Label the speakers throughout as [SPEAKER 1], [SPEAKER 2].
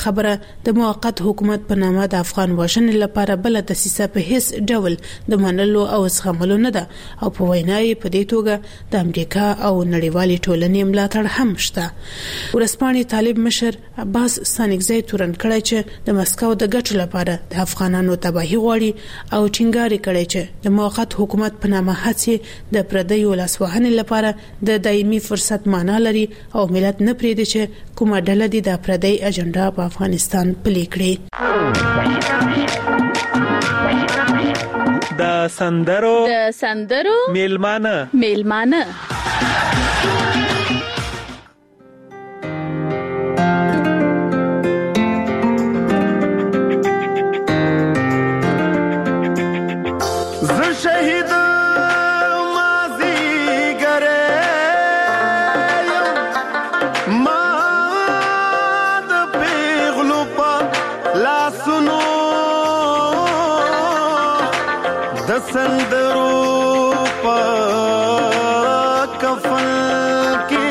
[SPEAKER 1] خبره د موقت حکومت په نامه د افغان وژنې لپاره بل دسیسه په هیڅ ډول د منلو او زغملو نه ده او په وینای په دې توګه د امریکا او نړیوالې ټولنې ملاتړ هم شته. ورسپانې طالب مشر عباس ستانکزی تورن کړی چې د مسکو د ګټو لپاره د افغانانو تباهي غواړي او ټینګار کړی چې د موقت حکومت په نامه هڅې د پردیو لاسوهنې لپاره د دایمي فرصت معنا لري او ملت نه پریږدي چې کومه ډله دې د پردی اجنډا په افغانستان پلي کړي.
[SPEAKER 2] د سندرو میلمانه
[SPEAKER 3] سندرو پا کفن کی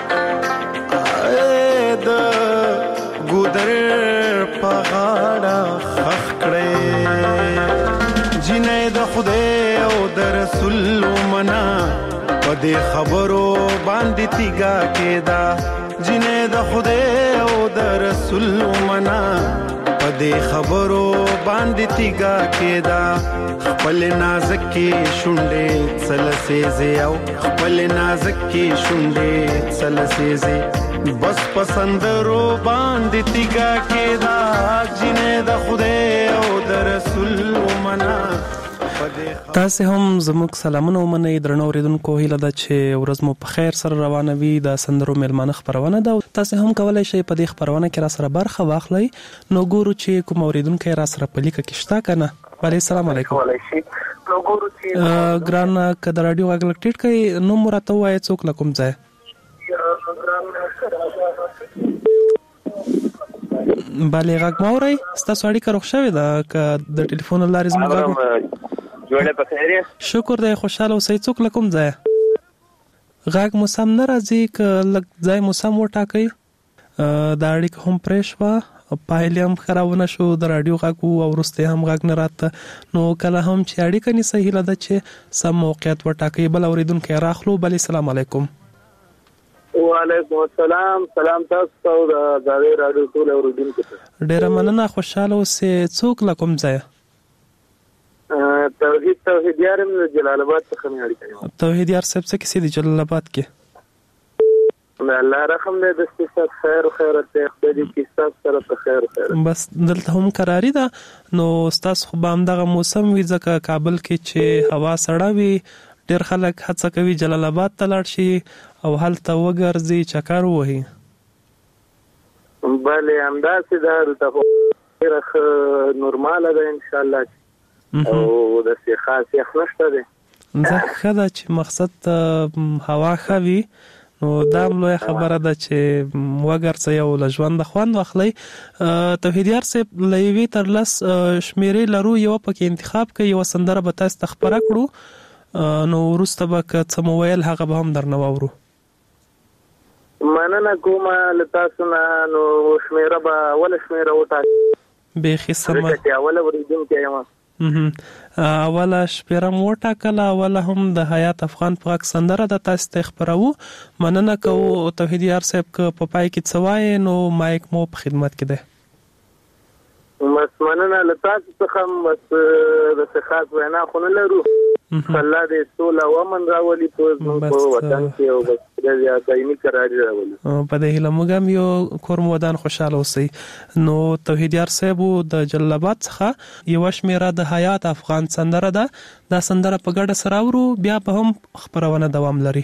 [SPEAKER 3] اید گودر پا غاڑا خخ کڑے جنہیں دا خدے او دا رسول منا پا دے خبرو باندی تیگا کے دا جنہیں دا خدے او دا رسول منا پا دے خبرو باندی تیگا کے دا خپل نازک کی شونډې څلسېزې او خپل نازک کی شونډې څلسېزې بس پسندرو باندې تیګه کېدا جنې د خدای او د رسول ومنا.
[SPEAKER 2] تاسو هم زموږ سلامونه ومنئ درنو اوریدونکو. هیله ده چې ورځ مو په خیر سره روانه وي. د سندرو میلمانه خبرونه ده. تاسو هم کولای شئ په دې خبرونه کې را سره برخه واخلئ. نو ګورو چې کوم اوریدونکو را سره په لیکه کې شته کنه. وعلیکم السلام علیکم. ګران کده رادیو غږ ټیټ کوي نو مرته وای څوک لکم ځای باندې غږ موري ستاسو اړیکه روښ شوې ده ک د ټلیفون لارې زما غږ
[SPEAKER 4] جوړه په خیر
[SPEAKER 2] شکر دی خوشاله اوسئ څوک لکم ځای غږ مو سم نه راځي ک لږ ځای مو سم وټاکئ دا اړیکه هم پرېښ وه پایلې هم خرابونه شو د رادیو غږ او وروسته هم غږ نه راته نو کله هم چې اړیکه نیسئ هیله ده چې سم موقعیت وټاکئ. بل اورېدونکی راخلو. بلې سلام علیکم.
[SPEAKER 4] وعلیکم السلام. سلام تاسو ته د رادیو ټول اوریدونکو ته
[SPEAKER 2] ډېره مننه خوشاله اوسئ څوک له کوم ځایه
[SPEAKER 4] توحید یار جلال آباد څخه مې اړیکه نیولې.
[SPEAKER 2] توحید یار صاحب څه کیسې دي جلال آباد کې؟
[SPEAKER 4] الله رحم دې د ستاسو خیر او خیرت ته خدای دې کې ستاسو سره په خیر او خیرت.
[SPEAKER 2] بس دلته هم قراری ده نو ستاسو خو به همدغه موسم وي ځکه کابل کې چې هوا سړه وي ډېر خلک هڅه کوي جلال آباد ته لاړ شي او هلته وګرځي چکر ووهي.
[SPEAKER 4] بله همداسې ده دلته خو ډېره ښه نورماله ده انشاءالله او داسې خاص یخ نشته دی.
[SPEAKER 2] ښه ده چې مقصد هوا ښه وي نو دا لویه خبره ده چې وګرځئ او له ژونده خوند واخلئ. توحید یار صاحب له یوې تر لس شمېرې لرو یوه پکې انتخاب کړئ یوه سندره به تاسو ته خپره کړو نو وروسته به که څه مو ویل هغه به هم درنه واورو.
[SPEAKER 4] مننه کومه له تاسو نه نو شمېره به اوله شمېره وټاکئ
[SPEAKER 2] بیخي سمه
[SPEAKER 4] ځکه چې اوله اورېدونکی یم.
[SPEAKER 2] اوله شپېره مو وټاکله اوله هم د حیات افغان په غږ سندره ده تاسو ته خپروو. مننه کوو توحید یار صاحب که په پای کې څه وایې نو مایک مو په خدمت کې دی.
[SPEAKER 4] بس مننه له تاسو څخه بس داسې خاص وینا خو نه لرو. الله دې سوله او امن راولي په وطن کې او بس دایمي قراري راولي.
[SPEAKER 2] په دې هیله موږ هم یو کور مو ودان خوشحاله اوسئ. نو توحید یار صاحب د جلال آباد څخه یوه شمېره د حیات افغان سندره ده. دا سندره په ګډه سره اورو بیا به هم خپرونه دوام لري.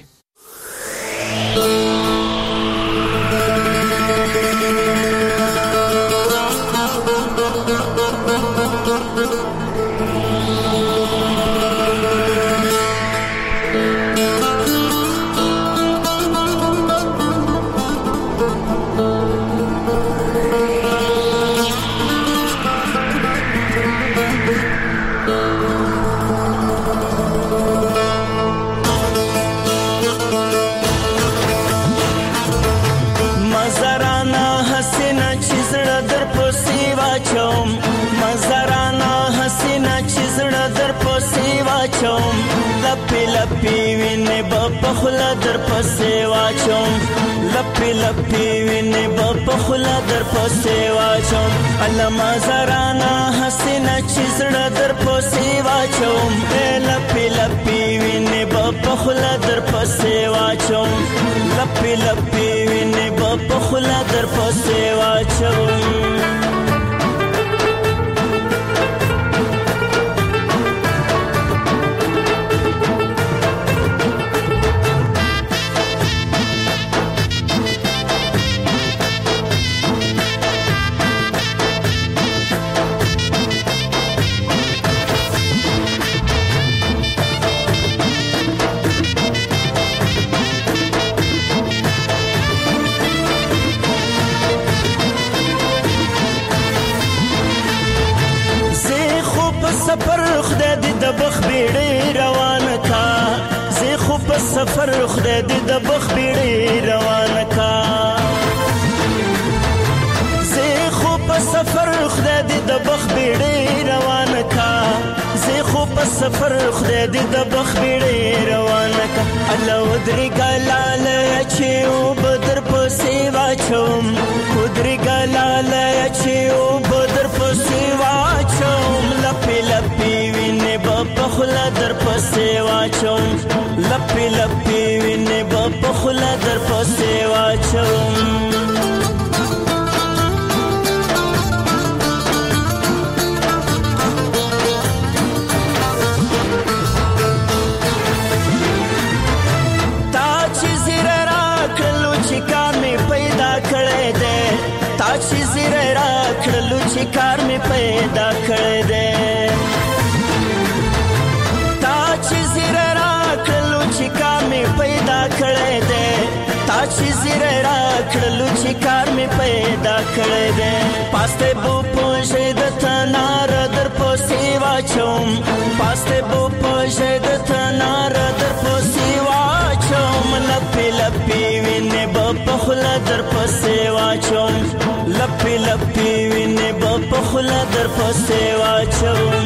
[SPEAKER 5] پسې واچوم مزرانا حسینا چې زړه در پسې واچوم لپې لپې وینې به په خوله در پسې واچوم لپې لپې وینې به په خوله در پسې واچوم الله مزرانا حسینا چې زړه در پسې واچوم لپې لپې وینې به په خوله در پسې واچوم لپې لپې وینې به په خوله در پسې واچوم سفر خدای دې د بخ بیړې روانه کا زه خو په سفر خدای دې د بخ بیړې روانه کا زه خو په سفر خدای دې د بخ بیړې روانه کا زه خو په سفر خدای دې د بخ بیړې روانه کا الله ودري ګلاله چې او بدر پسې واچوم ودري ګلاله چې او بدر پسې واچوم لپې لپې وینې به په خوله در پسې واچوم لپې لپې وینې به په خوله در پسې واچوم تا چې زیره راکړلو چې کار مې پیدا کړی دی تا چې زیره راکړلو چې کار مې پیدا کړی دی تا چې زیره راکړلو چې کار مې پیدا کړی دی تا چې زیره راکړلو چې کار مې پیدا کړی دی پاسته بو پوښې د تنار در پسې واچوم پاسته بو پوښې د تنار در پسې واچوم لپې لپې وینې به په خوله در پسې واچوم لپې لپې وینې به په خوله در پسې واچوم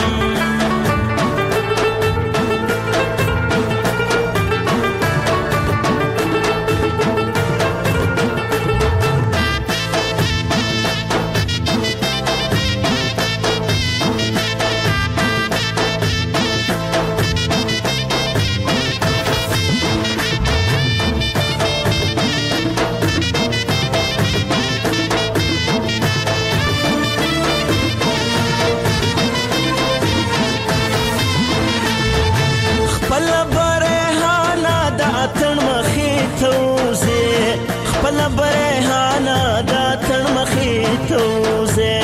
[SPEAKER 5] خپل برهانا دا تن مخې توزه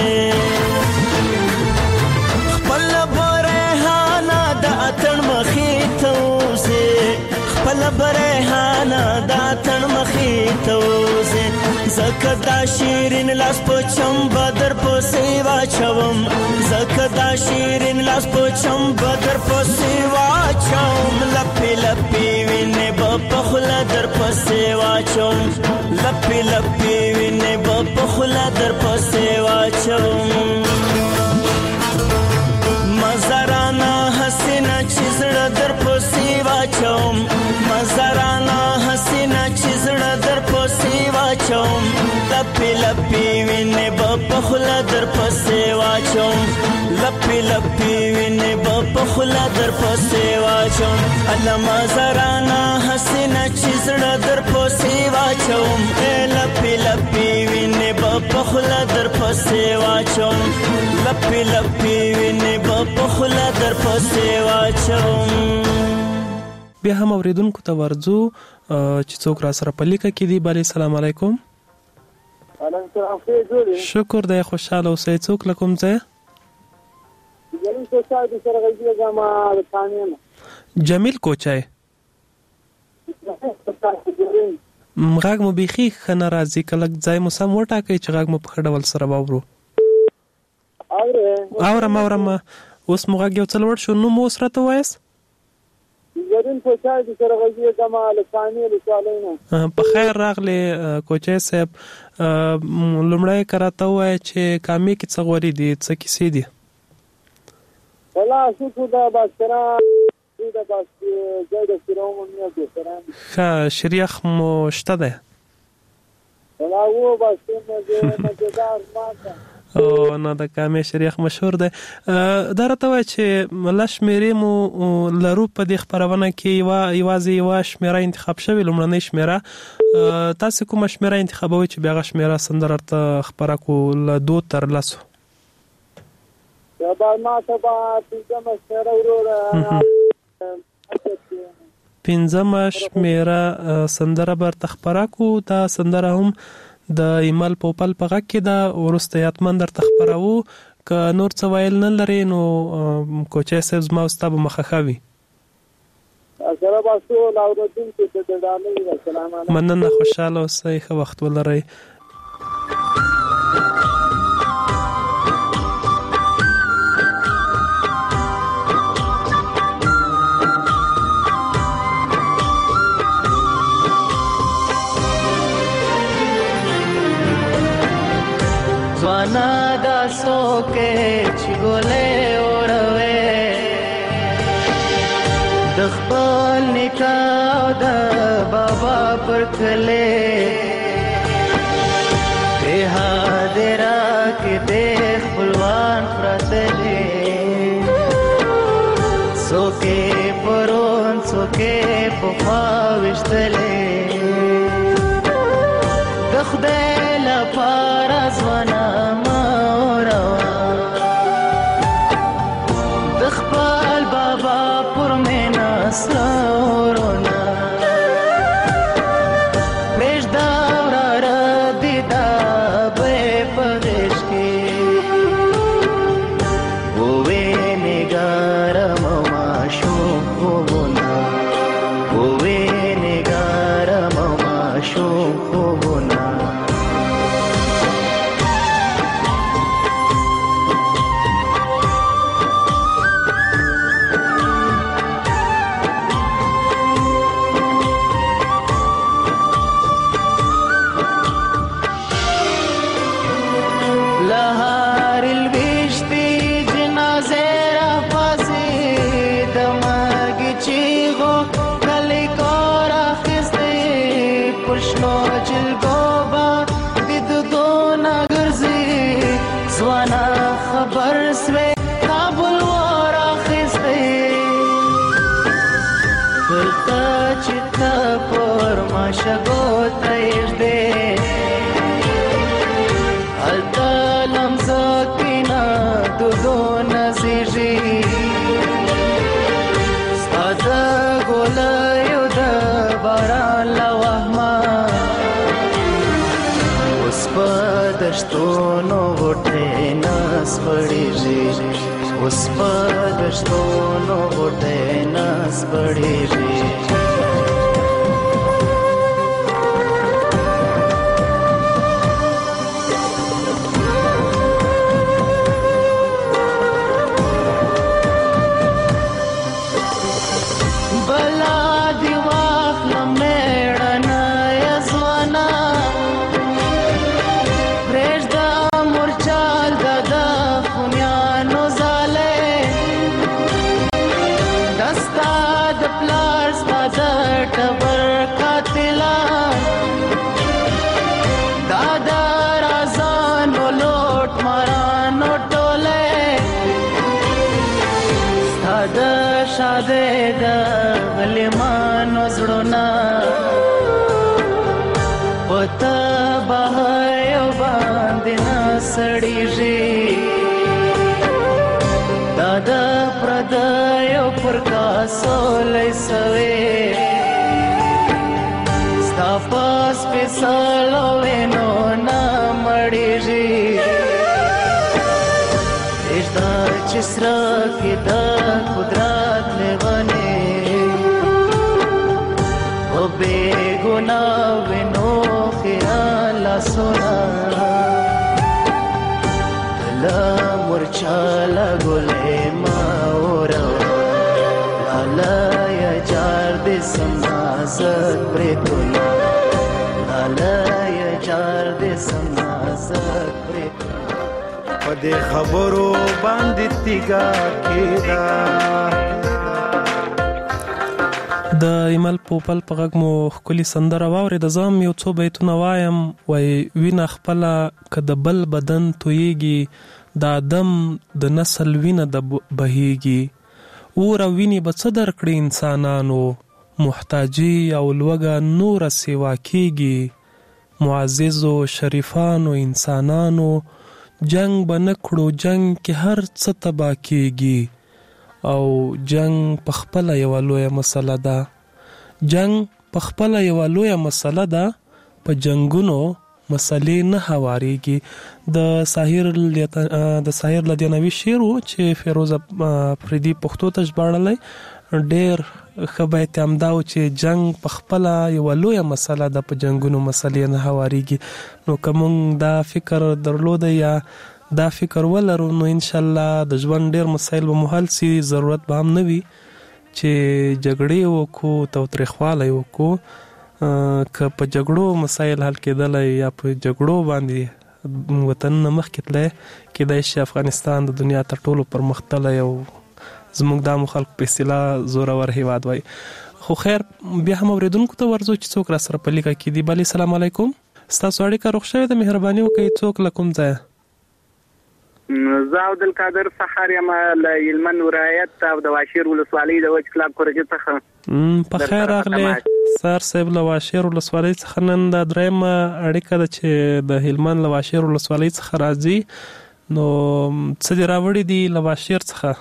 [SPEAKER 5] خپل برهانا دا تن مخې توزه خپل برهانا دا تن مخې توزه زکه دا شیرین لاس په چمبه در پسې واچوم زکه دا شیرین لاس په چمبه در پسې واچوم لپې لپې وینې به په خوله در پسې واچوم لپې لپې وینې به په خوله در پسې واچوم مزرانا حسینا چې زړه در پسې واچوم مزرانا حسینا چې زړه در پسې واچوم لپې لپې وینې به په خوله در پسې واچوم لپې لپې وینې به په خوله در پسې واچوم الله مزرانا حسینا چې زړه در پسې واچوم لپې لپې وینې به په خوله در پسې واچوم لپې لپې وینې به په خوله در پسې واچوم
[SPEAKER 2] بیا هم اوریدونکو ته ورځو چې څوک را سره په لیکه کې دی بله سلام علیکم شکر دی خوشحاله اوسئ څوک له کوم ځای جمیل کوچای غږ مو بیخي ښه نه راځي که لږ ځای مو سم وټاکئ چې غږ مو په ښه ډول سره واورو اورم اوس مو غږ یو څه لوړ شو نوم اوس راته ووایاست په خیر راغلی کوچای صاحب لومړی کراته وای چې کامې کې څه غوري دي څه کیسې دي
[SPEAKER 4] ولا شو دا باسرا دا باس جای د سیروم نه بسران
[SPEAKER 2] ښه شریخ مو شته ده
[SPEAKER 4] ولا و باسنه د مزدار ماته
[SPEAKER 2] او نه د کامې شریخ مشهور ده دا راته وای چې لشمیرې مو لرو په دې خبرونه کې یوازې یو شمیره انتخاب شوی لومړنۍ شمیره تاسو کوم شمیره انتخابوي چې بیا شمیره سندره ته خبره کول 2 تر 10
[SPEAKER 4] دا ما ته با پنځم شمیره وروره
[SPEAKER 2] پنځم شمیره سندره برته خبره کو دا سندره هم د ایمل پوپل په غږ کې دا ورسته یاتمن در تخبرو ک نور څه ویل نه لري نو کوچې سبز ما واستاب مخخوي
[SPEAKER 4] سره باسو لاورتون چې د ډالۍ سلام علیکم
[SPEAKER 2] مننه خوشاله اوسئ ښه وخت ولرئ
[SPEAKER 5] زوانا دا سوکے چگولے اوروے دخبال نکاو دا بابا پر کلے دیہا دیرا کی دیکھ بلوان پراتلے سوکے پرون سوکے پخواوشتلے دخدے لپارا زوانا دخبال بابا پر میں ناسرونا بیش داورا ردیدا بے پغش کی ہوئے نگار مماشو خوبنا ہوئے نگار مماشو خوبنا شگو تیش دے التالم زکینا دو نزیجی سادا گولیو دا باران لوحما اس پا دشتونو گوٹے ناس پڑی جی اس پا دشتونو گوٹے ناس پڑی جی غلیمانو زړونه پتا بهایو باندې نسړیږي دادا پردایو پر کاسو لیسوي ستا پاس پیسالو وینو نامړیږي اشتا چسرا کې دا قدرت لیوانه بے گناہ ونو خیال سونا دلا مرچالا گلے ماورا لالا یا جار دے سمازت پریتونا لالا یا جار دے
[SPEAKER 3] پدې خبرو باندې تیګا کېدا.
[SPEAKER 2] د ایمل پوپل په غږ مو ښکلي سندره واورېده. زه هم یو څو بیتونه وایم. وایي وینه خپله که د بل بدن تویږي، د آدم د نسل وینه د بهیږي. اور او وینې به څه درکړي انسانانو، محتاجي او لوږه نوره سیوا کېږي. معززو شریفانو انسانانو، جنگ به نه کړو جنگ کې هر څه تباه کېږي. او جنگ په خپله یوه لویه مسله ده. جنگ په خپله یوه لویه مسله ده، په جنگونو مسلې نه هواریږي. د ساحر لدیانوي شعر و چې فیروز افریدي پښتو ته ژباړلی. ډېر ښه بیت هم دا و چې جنگ په خپله یوه لویه مسله ده، په جنگونو مسلې نه هواریږي. نو که موږ دا فکر درلوده یا دا فکر ولرو، نو انشاءالله د ژوند ډېر مسایل به مو حل سي. ضرورت به هم نه وي چې جګړې وکړو، تاوتریخوالی وکړو. که په جګړو مسایل حل کېدلی یا په جګړو باندې وطنونه مخکې تللی، کېدای شي افغانستان د دنیا تر ټولو پرمختللی او زموږ دامو خلکو په اصطلاح زورور هیواد وای. خو خیر بیا هم اورېدونکو ته ورځو چې څوک را سره په لیکه کې دي. بلې سلام علیکم، ستاسو اړیکه روغ شوې ده، مهرباني وکړئ. څوک له کوم ځایه؟
[SPEAKER 4] زه عبدالقادر سحر یم له هلمند ولایت او د واشیر ولسوالۍ د وچ کلاب کورجې څخه.
[SPEAKER 2] په خیر راغلی سر صاحب. له واشیر ولسوالۍ څخه نن دا درېیمه اړیکه ده چې د هلمند له واشیر ولسوالۍ څخه راځي. نو څه دې راوړي دي له واشیر څخه؟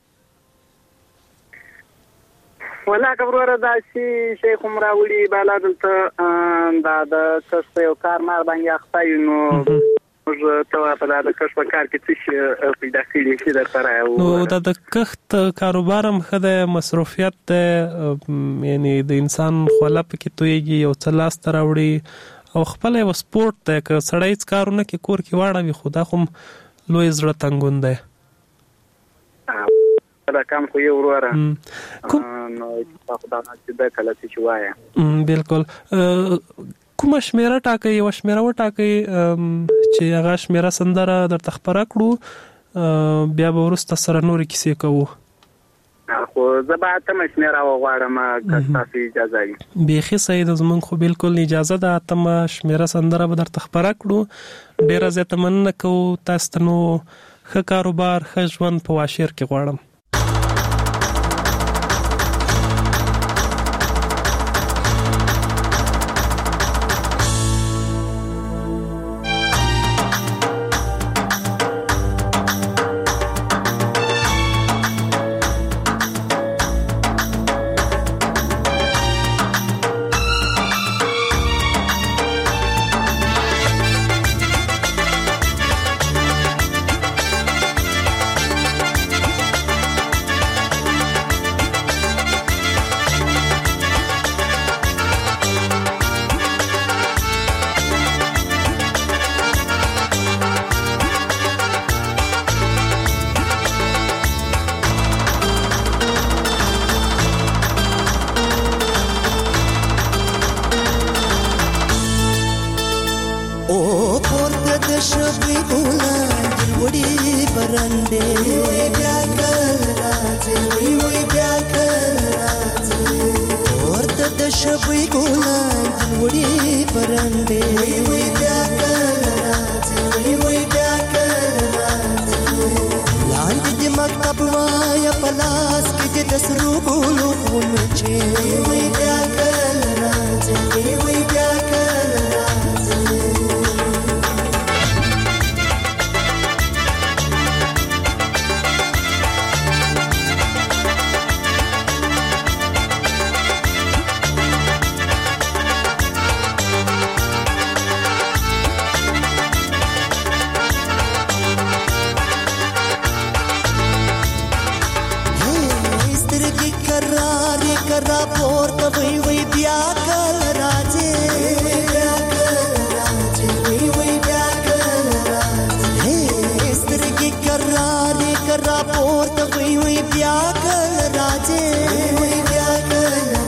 [SPEAKER 4] ولا کبروره دا چې شیخ هم راوړي بالا دلته دا د کښت یو کارمار باندې اخته یو. نو موږ ته په دا د کښت په کار کې څه شي پیدا کړي چې در سره
[SPEAKER 2] نو دا د کښت کاروبار هم ښه دی، مصروفیت دی، یعنی د انسان خوله پکې تویږي، یو څه لاسته راوړي او خپله یو سپورټ دی. که سړی هېڅ کار ونه کړي کور کې واړوي، خو دا خو هم لوی زړه تنګون دی.
[SPEAKER 4] دا کم خو یو وروره نو دا چې دا کله چې وایه
[SPEAKER 2] بالکل. کومه شمیره ټاکئ؟ یوه شمیره وټاکئ چې هغه شمیره سندره درته خپره کړو، بیا به وروسته سره نورې کیسې کوو.
[SPEAKER 4] خو زه به اتمه شمیره وغواړم که ستاسو اجازه وي.
[SPEAKER 2] بیخي صحیح ده، زموږ خو بالکل اجازه ده. اتمه شمیره سندره به درته خپره کړو. ډېره زیاته مننه کوو تاسو ته. نو ښه کاروبار، ښه ژوند په واشیر کې غواړم.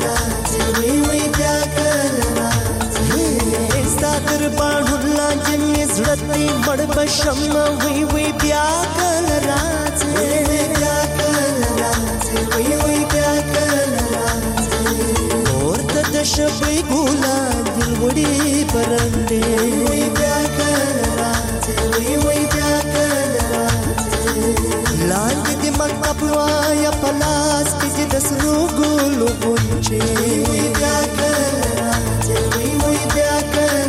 [SPEAKER 6] Bahulla
[SPEAKER 5] مزړه مړ بشم وی وی بیا کل راځي بیا کل راځي وی وی بیا کل راځي ورته د شپې ګلان دل وړي پرندې وی بیا کل راځي وی وی بیا کل راځي لاندې د مکتب وایا پلاس کې د سرو ګلو غونچې وی بیا کل راځي وی وی بیا کل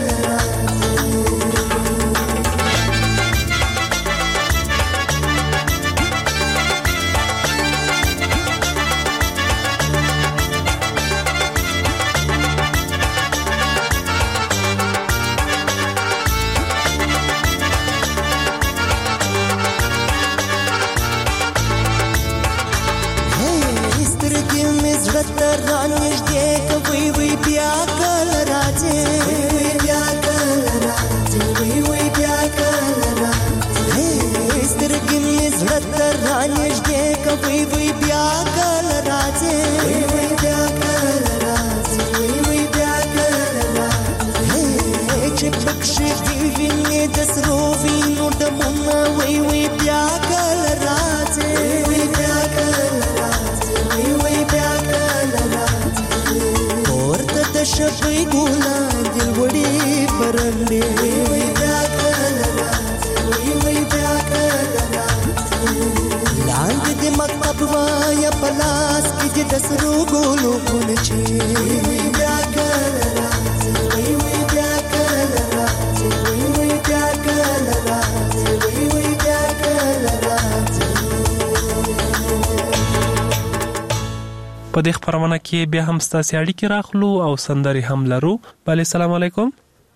[SPEAKER 5] شپې ګلان دل وړي پرندې وی بیا کل راځي وی وی بیا کل راځي لاندې د مکتب وایا پلاس کې د سرو ګلو غونچې وی بیا کل راځي وی وی بیا کل راځي وی وی بیا کل راځي وی وی بیا کل راځي.
[SPEAKER 2] په دې خبرونه کې بیا هم ستاسو اړیکې راخلو او سندري هم لرو. بله السلام علیکم.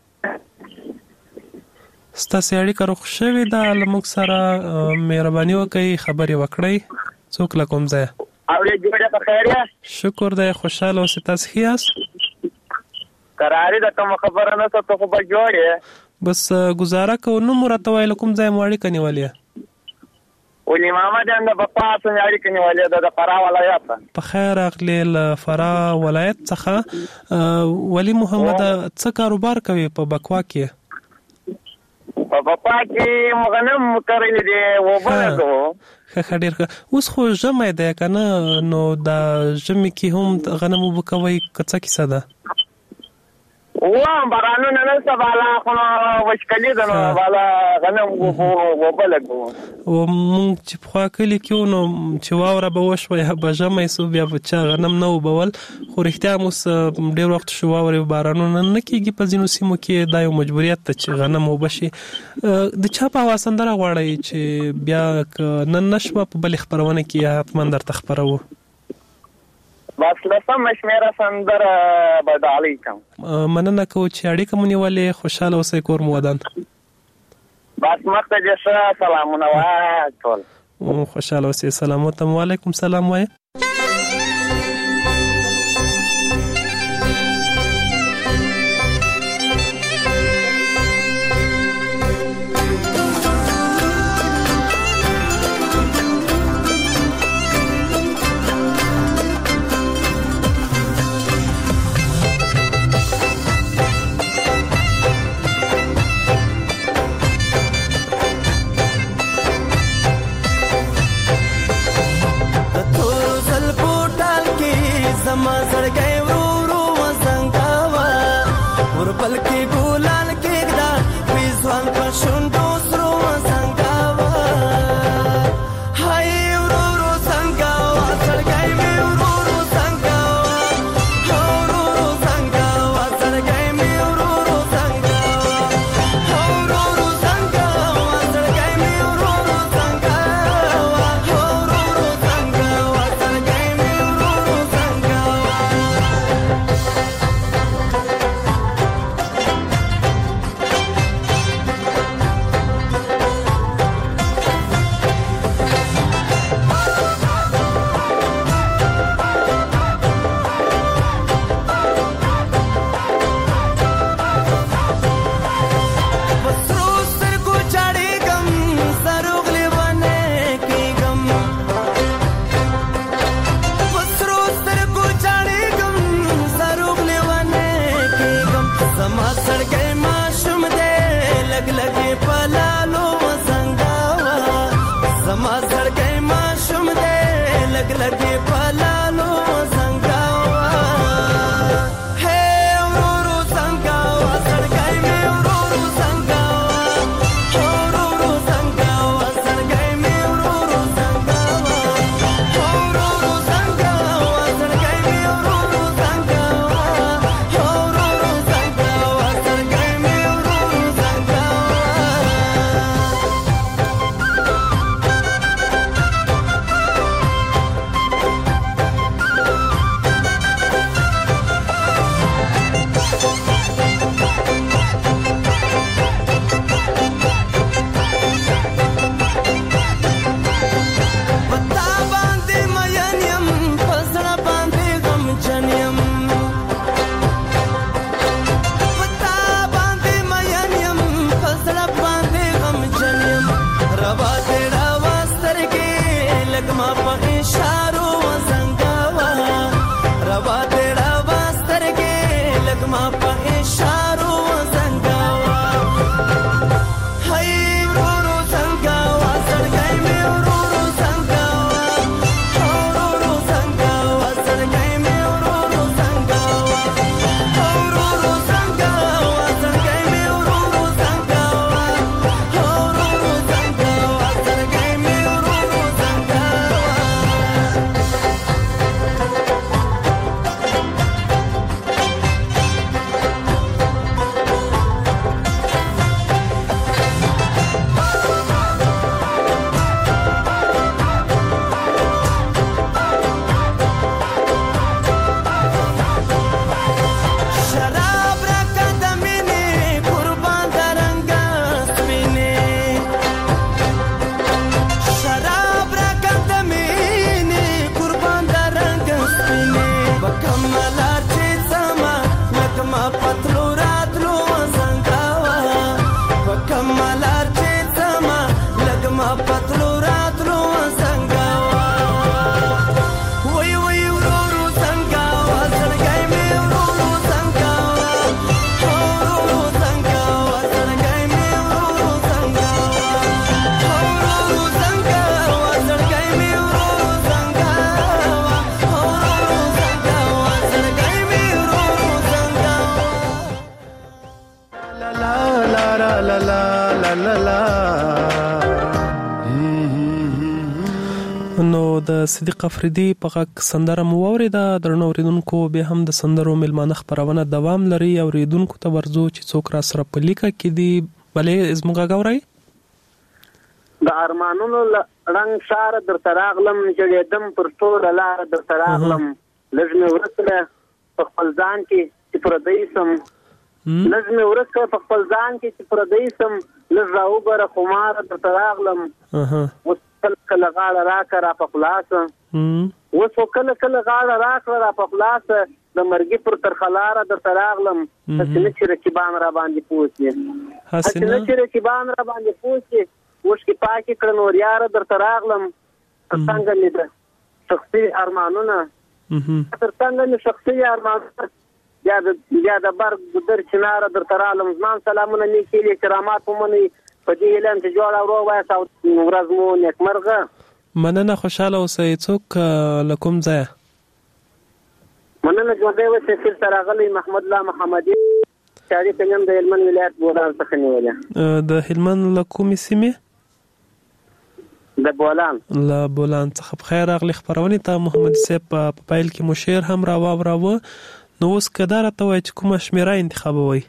[SPEAKER 2] ستاسو اړیکه روغ شوې ده، لموږ سره مهرباني وکړئ خبرې وکړئ. څوک له کوم ځای؟
[SPEAKER 4] اورې جوړه په خیر یا؟
[SPEAKER 2] شکر دی، خوشاله اوسئ. تاسو ښه یاست؟
[SPEAKER 4] قرارې ده کوم خبره نه ته خو به جوړې
[SPEAKER 2] بس گزاره کوو. نو مرته وایي له کوم ځای مو اړیکه نیولې؟
[SPEAKER 4] ولی محمد هم د بپا څنګه اړیکه نیولې ده د فراه ولایت. په
[SPEAKER 2] خیر راغلی له فراه ولایت څخه. ولی محمد څه کاروبار کوي په بکوا کې؟
[SPEAKER 4] په بپا کې غنم کرلې دي وبه کوو.
[SPEAKER 2] ښه ډېر ښه. اوس خو ژمی دی که نه؟ نو دا ژمي کې هم غنم اوبه کوئ که څه کیسه ده؟
[SPEAKER 4] بارانونه نشته بالا خو وچکلي ده نو بالا غنم اوبه لګوو.
[SPEAKER 2] مونږ چې پخوا کلي کې وو نو چې واوره به وشوه یا به ژمی سو بیا به چا غنم نه اوبول، خو رښتیا هم اوس ډېر وخت شو واورې بارانونه نه کېږي په ځینو سیمو کې. دا یو مجبوریت ده چې غنم اوبه شي. د چا په هوا سندره غواړئ چې بیا که نن نشوه په بلې خپرونه کې حتما درته خپروو؟
[SPEAKER 4] بس لسم شمیره سندره به ډالۍ کوم.
[SPEAKER 2] مننه کوو چې اړیکه مو نیولې. خوشحاله اوسئ، کور مو ودان.
[SPEAKER 4] بس مخته دې ښه سلامونه وایه ټول.
[SPEAKER 2] خوشحاله اوسئ. سلام ورته. وعلیکم سلام وایه.
[SPEAKER 5] the زما زړګی ماشوم دی لګ لګې په لالو زنګاوه هی ورورو زنګاوه زړګی مې ورورو زنګاوه ورورو زنګاوه زړګی مې ورورو زنګاوه ورورو زنګاوه زړګی مې ورورو زنګاوه ورورو زنګاوه زړګی مې ورورو پتا باندې مین یم په زړه باندې غمجن یم پتا باندې مین یم په زړه باندې غمجن یم روا دې روا سترګې لږ ما په اشارو وزنګاوه روا دې روا سترګې لږ ما په اشارو وزنګاوه هی ورورو زنګاوه زړګی مې ورورو زنګاوه ورورو زنګاوه زړګی مې ورورو زنګاوه ورورو زنګاوه زړګی مې ورورو زنګاوه ورورو زنګاوه زړګی مې ورورو زنګاوه شراب راکه د مینې قربان د رنګه سپینې شراب راکه د مینې قربان د رنګه سپینې په کومه لار چې ځمه لکه ما پتلو راتلو زنګاوه په کومه لار چې ځمه لکه ما پتلو راتلو زنګاوه وای وای ورورو زنګاوه زړګی مې ورورو زنګاوه ورورو زنګاوه زړګی مې ورورو زنګاوه ورورو زنګاوه زړګی مې ورورو زنګاوه ورورو زنګاوه زړګی مې ورورو زنګاوه
[SPEAKER 3] لا لا لا لا لا لا لا لا
[SPEAKER 2] نو د صدیق افریدي په غږ سندره مو واورېده. درنو اوریدونکو بیا هم د سندرو میلمانه خپرونه دوام لري. اوریدونکو ته ورځو چې څوک را سره په لیکه کې دي بلې زموږ غږ اورئ.
[SPEAKER 4] د ارمانونو رنګ شار در تراغلم جړېدم پر ټوله لار در تراغلم لږ مې ورسره په خپل ځان کې چې پردی سم لږ مې ورسره په خپل ځان کې چې پردی سم لږ راوګره خمار در تراغلم اوس کله غاړه راکړه را په خلاصه اوس کله کله غاړه راکړه را په خلاصه د مرګي پر ترخلاره در تراغلم چې نه چې رقیبان را باندې پوښي چې نه چې رقیبان را باندې پوښي اوس کې پاکي کړه نور یار در تراغلم څنګه مې ده شخصي ارمانونه تر څنګه مې شخصي ارمانونه یا د برګ در چنار در تراغلم ځان سلامونه مې کېلې کرامات ومني په دې اعلان چې جوړه ورو وایسا ورځ مو نیکمرغه
[SPEAKER 2] مننه خوشاله اوسئ. څوک له کوم ځایه؟
[SPEAKER 4] مننه ژوندی اوسئ. سر راغلی محمد الله محمدي شاعري کلیم د هلمند ولایت بولان څخه نیولې.
[SPEAKER 2] د هلمند له کومې سیمې؟
[SPEAKER 4] د بولان.
[SPEAKER 2] له بولان څخه په خیر راغلی خپرونې ته. محمدي صاحب په پیل کې مو شعر هم راواوراوه. نو اوس که دا راته وایي چې کومه شمېره انتخابوئ؟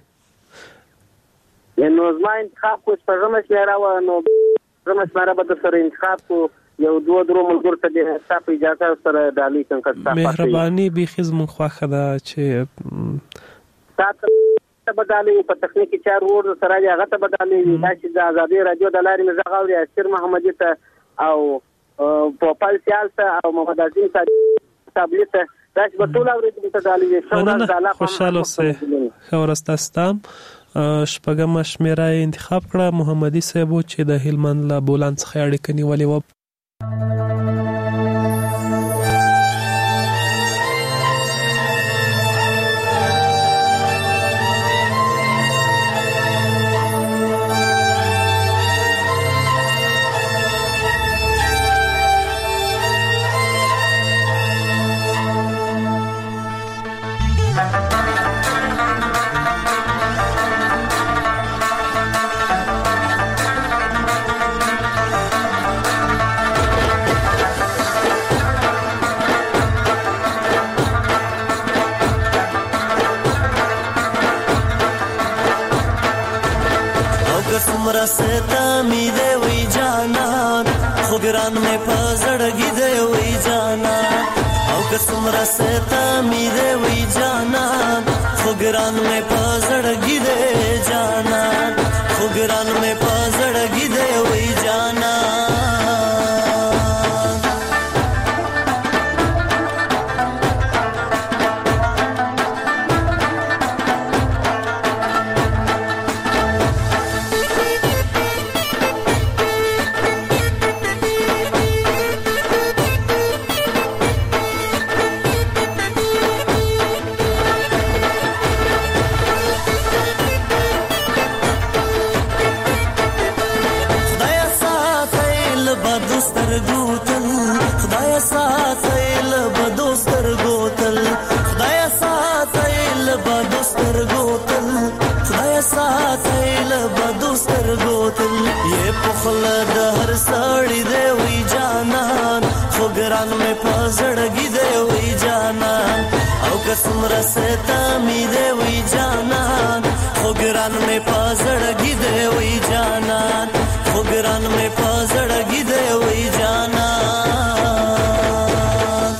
[SPEAKER 4] نو زما انتخاب کو شپږمه شمېره وه. نو شپږمه شمېره به در سره انتخاب کو. یو دوه درو ملګرو ته د ستا په اجازه سره ډالۍ کړم که ستا
[SPEAKER 2] مهرباني بیخي زموږ خوښه ده چې
[SPEAKER 4] ستا ته به ډالۍ په تخنیکي چارو ور سره دی هغه ته به ډالۍ وي. دا چې د ازادۍ راډیو د لارې مې غږ اوري اسیر محمدي ته او پوپل سیال ته او محمد عظیم صابلي ته دا چې به ټول اورېدونکو ته ډالۍ وي.
[SPEAKER 2] خوشحاله اوسئ. ښه ورځ تاسو ته. شپږمه شمېره یې انتخاب کړه. محمدي صاحب چې د هلمند له بولان څخه اړیکه نیولې وه.
[SPEAKER 5] خو ګران مې په زړګي دی وی جانان او که څومره ستا مې دی وی جانان خو ګران مې په زړګي دی جانان خو ګران مې په زړګي دی وی جانان څومره ستا مې دی وی جانان خو ګران مې په زړګي دی وی جانان خو ګران مې په زړګي دی وی جانان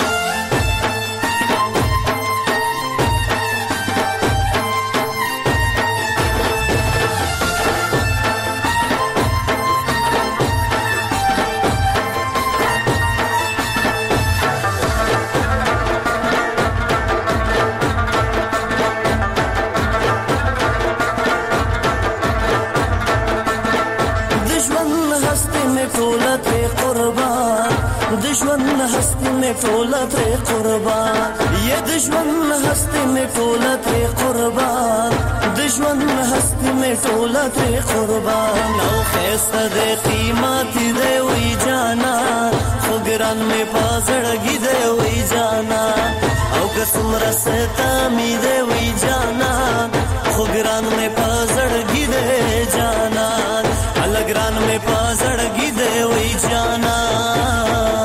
[SPEAKER 5] ټوله ترې قربان یې د ژوند هستي مې ټوله ترې قربان د ژوند هستي مې ټوله ترې قربان او ښایسته دی قیمت دی وی جانان خو ګران مې په زړګي دی وی جانان او که څومره ستا مې دی وی جانان خو ګران مې په زړګي دی جانان هله ګران مې په زړګي دی وی جانان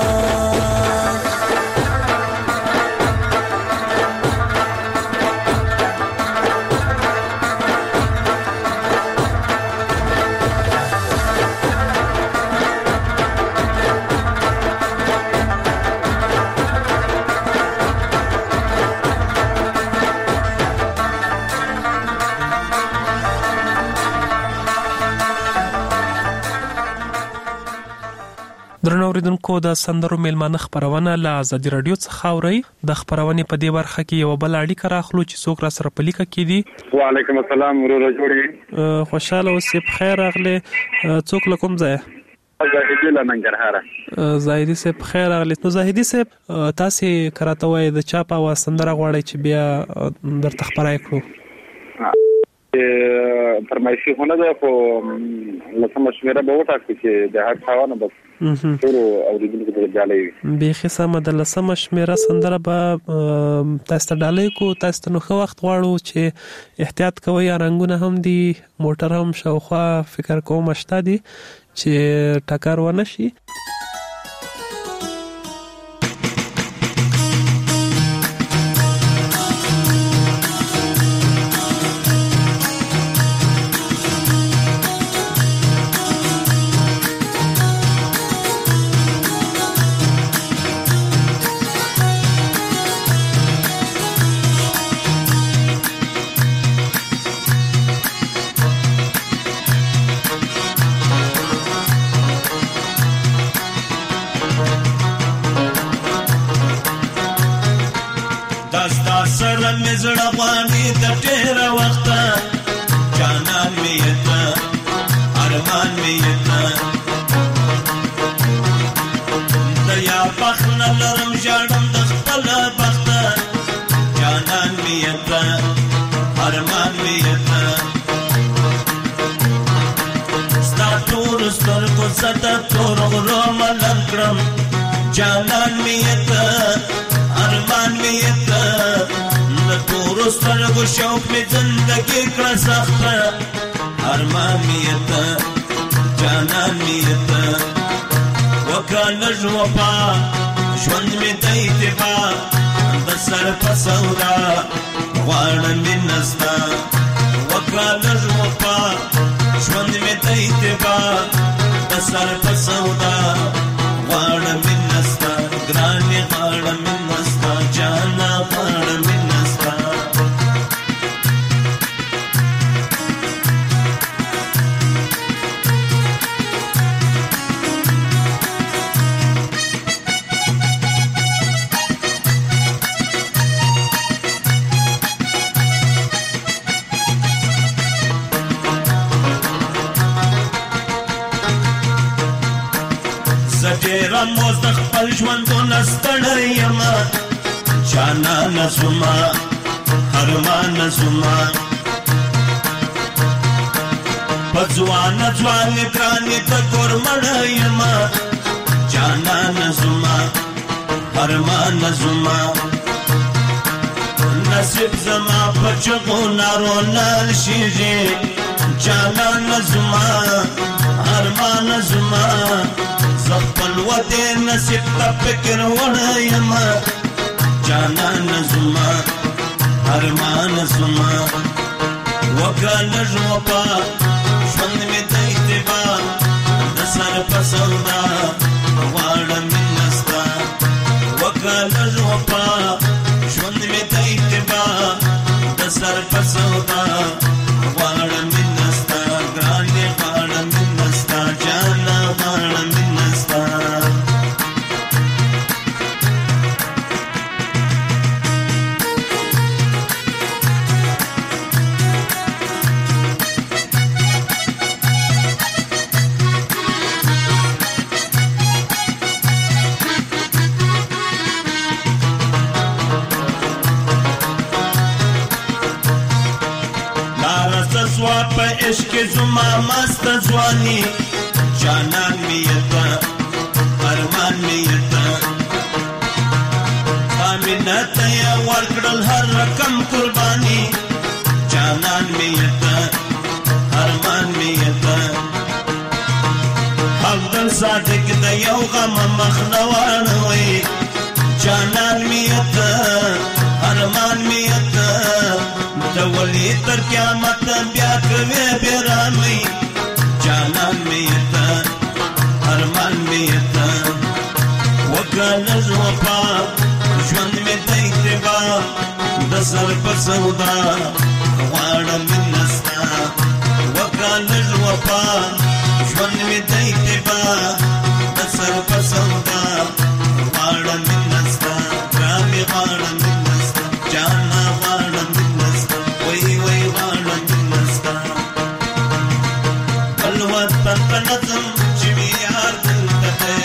[SPEAKER 2] درنو اوریدونکو د سندرو میلمانه خبرونه له ازادي رادیو څخه اوري د خبرونې په دې برخه کې یو بل اړیکه راخلو چې څوک را سره په لیکه کې دي.
[SPEAKER 6] وعلیکم السلام ورور جوړي
[SPEAKER 2] خوشاله اوسې بخیر راغله څوک لکم ځای
[SPEAKER 6] زاهدی له ننګرهار
[SPEAKER 2] زاهدی سه بخیر راغله نو زاهدی سه تاسو کراته وای د چاپا و سندره غواړي چې بیا در تخبرای کړو
[SPEAKER 6] فرمایشي هونه ده خو لکه مشوره به وټاکو چې د هر څاونه بس ټول اوریدونکو ته ډالۍ
[SPEAKER 2] به خصه د لسمه شمیره سندره به تاسو ته ډالۍ کو تاسو ته نو خو وخت غواړو چې احتیاط کوئ رنگونه هم دي موټر هم شاوخوا فکر کوم شته دي چې ټکر ونه شي.
[SPEAKER 5] زړه باندې د ډېر وخت جانان مې ته ارمان مې ته د یا بخن لرم ژړم د خپل بخت جانان مې ته ارمان مې ته ستا ټول سترګو څخه تور غرو ملم کړم جانان مې ته ارمان مې ته تورو سترګو شوق مې زندګي کړه سخته ارمان مې ته جانان مې ته وکړه ژوپا ژوند مې د اتباع د سر په سودا غواړم مې نستا وکړه ژوپا ژوند مې د اتباع د سر په سودا زډیر موز د خپل ژوندونه ستړی یما جانانه زما ارمانه زما په ځوانه ځوانې ګرانې د کور مړه یما جانانه زما ارمانه زما نصیب زما په چغو نارو نال شیږي جانانه زما ارمانه زما زه خپل ودې نصیب ته فکر وړی یما جانانه زما ارمانه زما وکړه لږ وفا ژوند مې د اتباع د سر په سودا غواړم مینه ستا وکړه لږ وفا ژوند مې د اتباع د سر په سودا غواړم مینه ستا ګرانې غواړم مینه ستا جانه غواړم مینه ستا په عشق زما مست ځواني جانان می یتا ارمان می یتا امینت یا ورکړل هر رقم قرباني جانان می یتا ارمان می یتا همدل صادق د یو غم مخنوان وي جانان می یتا ارمان می یتا دولی تر قیامت بیا کوي بیرانوي جانان می یتا ارمان می یتا وکړه وفا ژوند مې د اتباع د سر په سودا غواړم مینه ستا وکړه وفا ژوند مې د اتباع د سر په سودا غواړم مینه ستا ګرانې غواړم مینه ستا جانا غواړم مینه ستا وای وای غواړم مینه ستا بل وطن په نظم چې وي یار دلته دی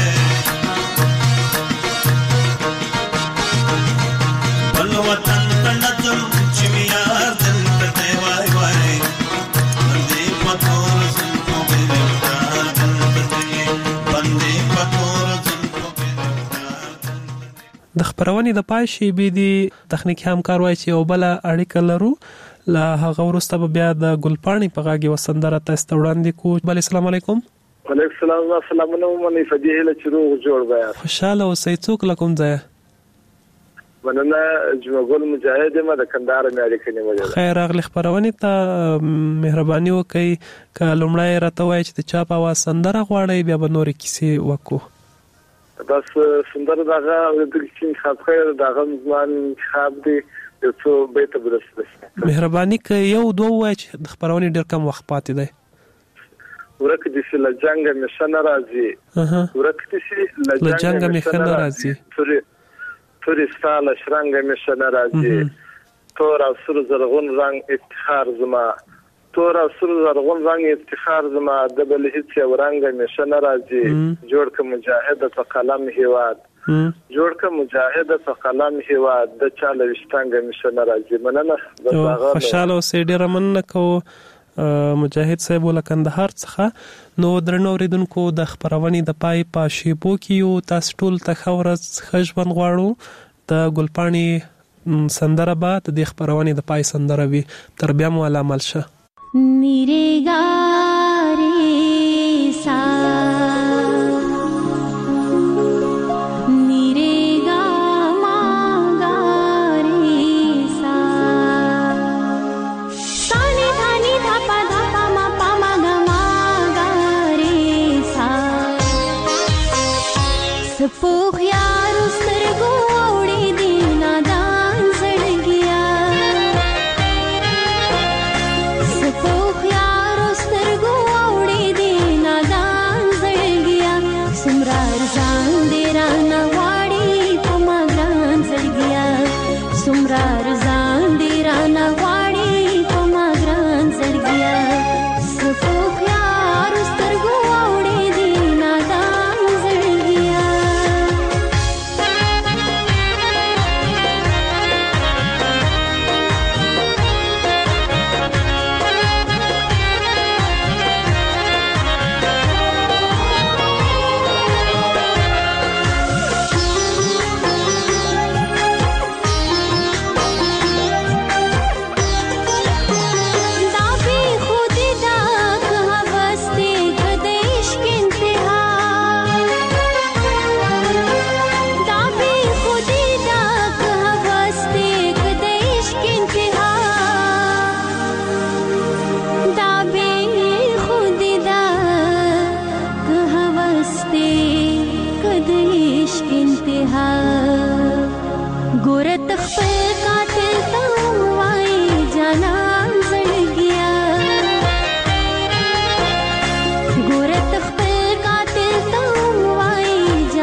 [SPEAKER 5] بل وطن په نظم چې وي یار دلته دی وای وای بندې په تور زلفو ګرفتار دلته دی بندې په تور زلفو ګرفتار
[SPEAKER 2] د خبرونې د پای شیبې دی تخنیکی همکار وایي چې یو بله اړیکه لرو له هغه وروسته به بیا د ګلپاڼې په غاږ یوه سندره تاسو ته وړاندې کوو. بله السلام علیکم.
[SPEAKER 4] وعلیکم السلام. سلامونه ومنئ په دې هیله چې روغ جوړ به یاست.
[SPEAKER 2] خوشحاله اوسئ. څوک له کوم ځایه؟
[SPEAKER 4] مننه جمعه ګل مجاهد یم د کندهار مې اړیکه نیولې ده.
[SPEAKER 2] خیر راغلی. خپرونې ته مهرباني وکړئ که لومړی راته وایئ چې د چا په اواز سندره غواړئ بیا به نورې کیسې وکړو.
[SPEAKER 4] بس سندره دغه اورېدل چې انتخاب خیر دغه زمان انتخاب دی یو څو بیته برسته.
[SPEAKER 2] مهرباني که یو دوه ووایئ چې د خپرونې ډېر کم وخت پاتې دی.
[SPEAKER 4] ورک دې سي له جنګه مې ښه نه راځي ورک دې سي له جنګه مې ښه نه راځي تورې ستا له شرنګه مې ښه نه راځي تور او سور زرغون رنګ افتخار زما تور او سور زرغون رنګ افتخار زما د بل هیڅ یو رنګه مې ښه نه راځي جوړ که مجاهد په قلم هیواد جوړ که مجاهد په قلم هیواد د چا له ویشتنګه مې ښه نه راځي. مننه.
[SPEAKER 2] خوشحاله اوسئ. ډېره مننه کوو مجاهد صاحب له کندهار څخه. نو درنو اوریدونکو د خبرونې د پای په شیبو کې یو تاسو ټول ته ښه ورځ ښه ژوند غواړو. د ګلپاڼې سندره به د دې خبرونې د پای سندره وي. تر بیا مو الله عمل شه.
[SPEAKER 7] سپوخ یارو سترګو وړې دي نادان زړګیا سپوخ یارو سترګو وړې دي نادان زړګیا سمرا ځان دې رانه واړې په ما ګران زړګیا سمرا ځان دې رانه واړې په ما ګران زړګیا سپوخ یارو سترګو وړې دي نادان زړګیا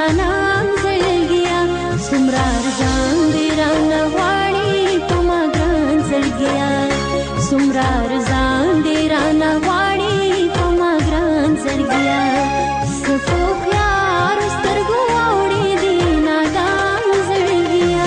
[SPEAKER 7] زنانا زړګیا سمرا ارزان دی رانه غواړي په ما ګران زړګیا سمرا ارزان دی رانه غواړي په ما ګران زړګیا سپو خيار سترګو اوړي دی نادان زړګیا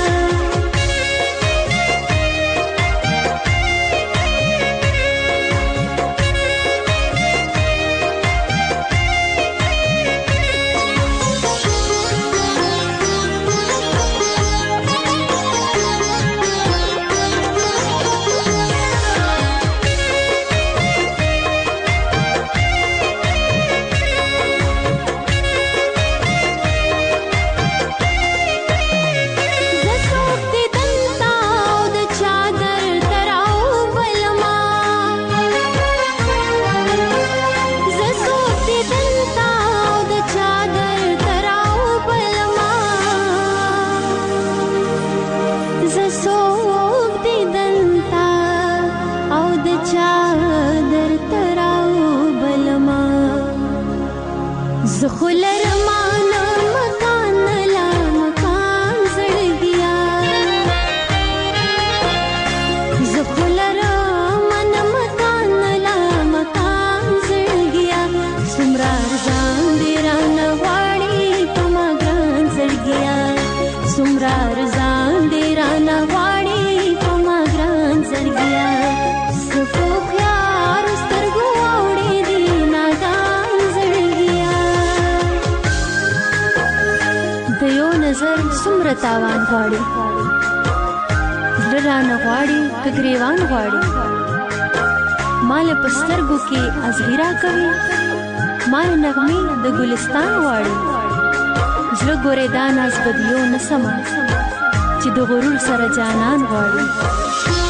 [SPEAKER 7] تاوان غواړي زړه رانه غواړي که ګریوان غواړي مال په سترګو کې ازغیرا کوي مال نغمې د ګلستان غواړي زړه ګورې دا ناز بدیو نه سمه چې د غرور سره جانان غواړي